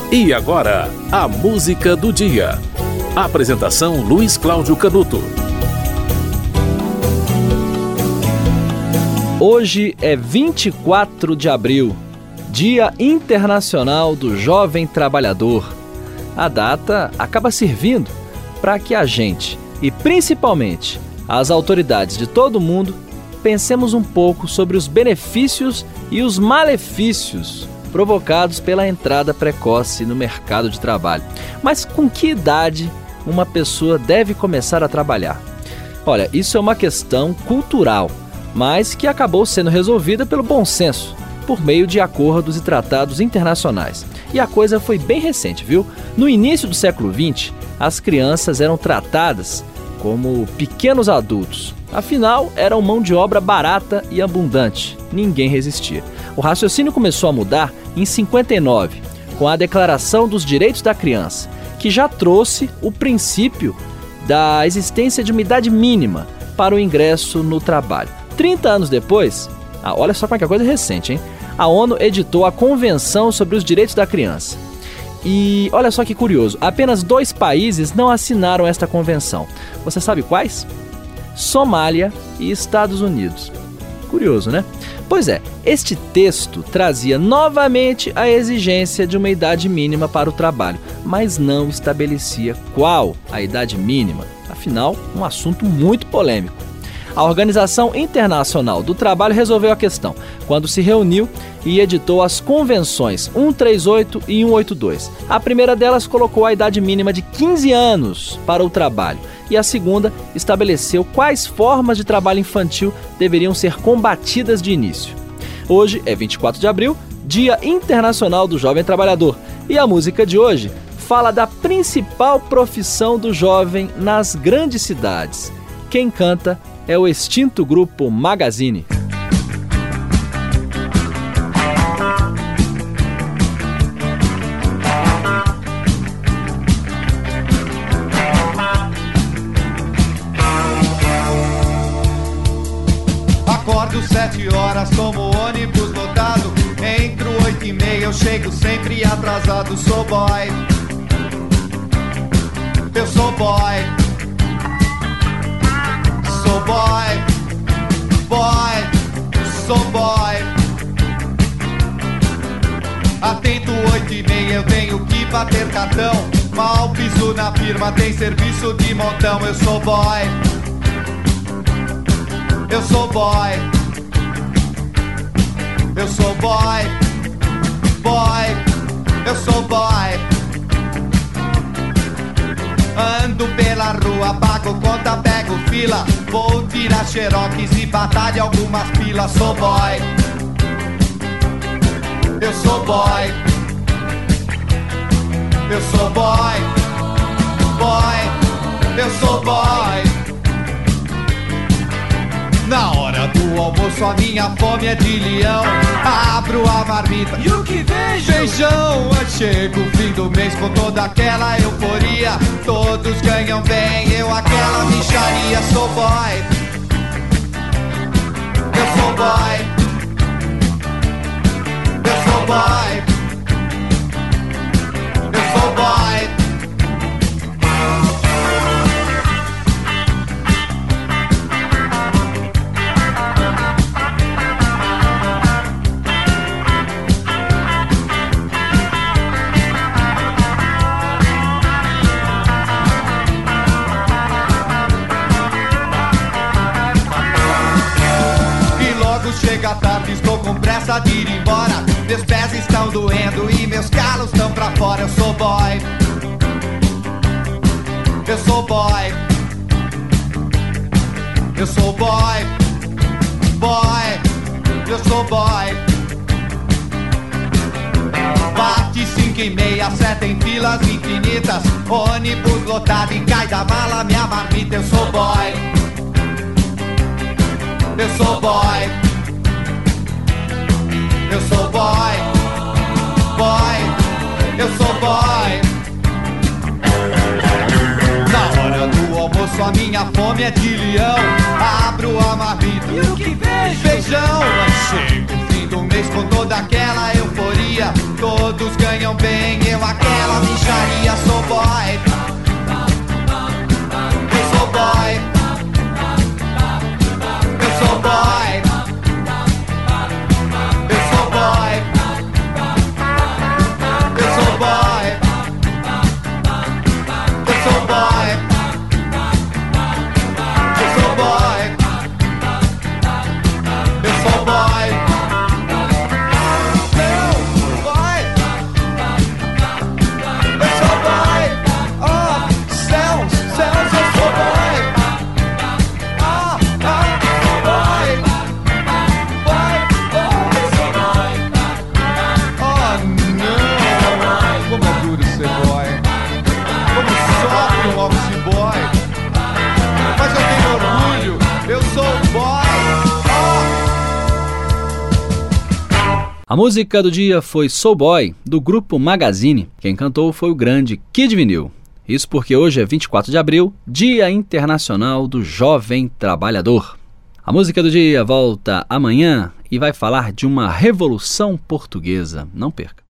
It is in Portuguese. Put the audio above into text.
E agora, a música do dia. Apresentação Luiz Cláudio Canuto. Hoje é 24 de abril, Dia Internacional do Jovem Trabalhador. A data acaba servindo para que a gente, e principalmente as autoridades de todo o mundo, pensemos um pouco sobre os benefícios e os malefícios provocados pela entrada precoce no mercado de trabalho. Mas com que idade uma pessoa deve começar a trabalhar? Olha, isso é uma questão cultural, mas que acabou sendo resolvida pelo bom senso, por meio de acordos e tratados internacionais. E a coisa foi bem recente, viu? No início do século XX, as crianças eram tratadas como pequenos adultos. Afinal, eram mão de obra barata e abundante. Ninguém resistia. O raciocínio começou a mudar em 59, com a Declaração dos Direitos da Criança, que já trouxe o princípio da existência de uma idade mínima para o ingresso no trabalho. 30 anos depois, olha só como é que a coisa é recente, hein? A ONU editou a Convenção sobre os Direitos da Criança. E olha só que curioso, apenas 2 países não assinaram esta convenção. Você sabe quais? Somália e Estados Unidos. Curioso, né? Pois é, este texto trazia novamente a exigência de uma idade mínima para o trabalho, mas não estabelecia qual a idade mínima. Afinal, um assunto muito polêmico. A Organização Internacional do Trabalho resolveu a questão quando se reuniu e editou as convenções 138 e 182. A primeira delas colocou a idade mínima de 15 anos para o trabalho e a segunda estabeleceu quais formas de trabalho infantil deveriam ser combatidas de início. Hoje é 24 de abril, Dia Internacional do Jovem Trabalhador, e a música de hoje fala da principal profissão do jovem nas grandes cidades. Quem canta é o extinto grupo Magazine. Acordo 7 horas, tomo ônibus lotado. Entro 8h30, eu chego sempre atrasado. Sou boy, eu sou boy. Sou boy, sou boy. Atento 8h30, eu tenho que bater cartão. Mal piso na firma, tem serviço de montão. Eu sou boy, eu sou boy. Eu sou boy, eu sou boy. Ando pela rua, pago conta, pego fila. Vou tirar xerox e batalha algumas pilas. Sou boy, eu sou boy. Eu sou boy, eu sou boy. Na hora do almoço a minha fome é de leão. Abro a marmita e o que vejo? Feijão. Chega o fim do mês com toda aquela euforia. Todos ganham bem, eu aquela mixaria. Sou boy, eu sou boy. Eu sou boy, eu sou boy. Chega tarde, estou com pressa de ir embora. Meus pés estão doendo e meus calos estão pra fora. Eu sou boy, eu sou boy. Eu sou boy, eu sou boy. Bate 5h30, 7 em filas infinitas. Ônibus lotado e cai da mala minha marmita. Eu sou boy, eu sou boy. Eu sou boy, eu sou boy. Na hora do almoço a minha fome é de leão. Abro a marmita e o que vejo? Feijão. Chega o fim do mês com toda aquela euforia. Todos ganham bem, eu aquela A música do dia foi Sou Boy, do grupo Magazine. Quem cantou foi o grande Kid Vinil. Isso porque hoje é 24 de abril, Dia Internacional do Jovem Trabalhador. A música do dia volta amanhã e vai falar de uma revolução portuguesa. Não perca.